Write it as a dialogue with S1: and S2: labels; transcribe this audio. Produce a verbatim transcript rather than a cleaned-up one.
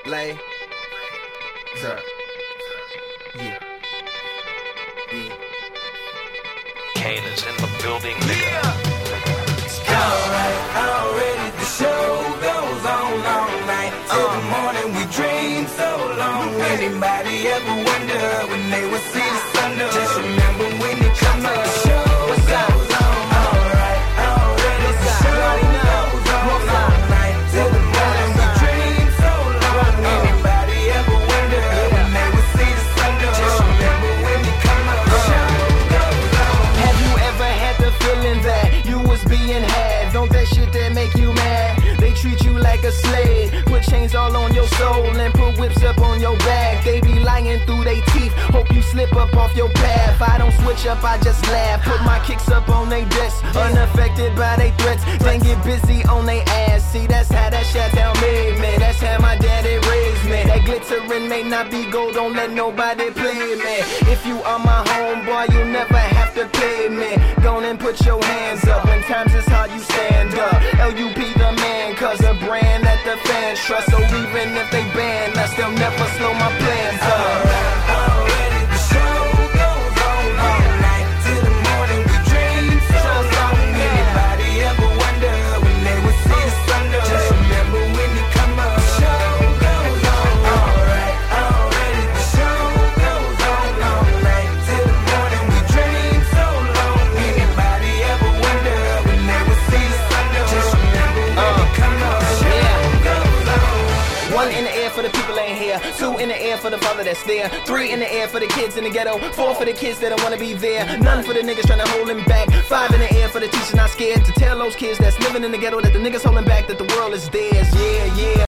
S1: Lay. Sir. Yeah. Yeah.
S2: Kane is in the building, nigga.
S1: Yeah. Alright, already the show goes on all night. Till the morning we dream so long. Anybody ever wonder when they would see the sun? Just remember when it comes up. The show goes on. Alright, already the show goes on all night. Till the morning we dream so long. Anybody ever wonder when they would see the sun? Just remember when it comes up. The show goes on.
S3: Have you ever had the feeling that you was being had? Don't that shit that make you mad? They treat you like a slave, put chains all on your soul and put whips up on your back. They be lying through they teeth, hope you slip up off your path. I don't switch up, I just laugh, put my kicks up on they desk, unaffected by they threats. Then get busy on they ass. See, that's how that Chi-Town made me, that's how my daddy raised me. That glittering may not be gold, don't let nobody play me. If you are my homeboy, you never have to pay me. Go and put your hands up, when times is hard you stand up. L U P the man, cause a brand that the fans trust. So even if they ban us, they'll never slow my plans up.
S1: Alright, already the show goes on all night. Till the morning we dream so long. Anybody ever wonder when they would see the sun? Just remember when it come up. The show goes on. Alright, already the show goes on all night. Till the morning we dream so long. Anybody ever wonder when they would see the sun? Just remember when it come up. The show goes on.
S3: One in the air for the people ain't here. Two in the air for the father that's there. Three in the air for the kids in the ghetto. Four for the kids that don't wanna be there. None for the niggas trying to hold him back. Five in the air for the teachers not scared to tell those kids that's living in the ghetto that the niggas holding back, that the world is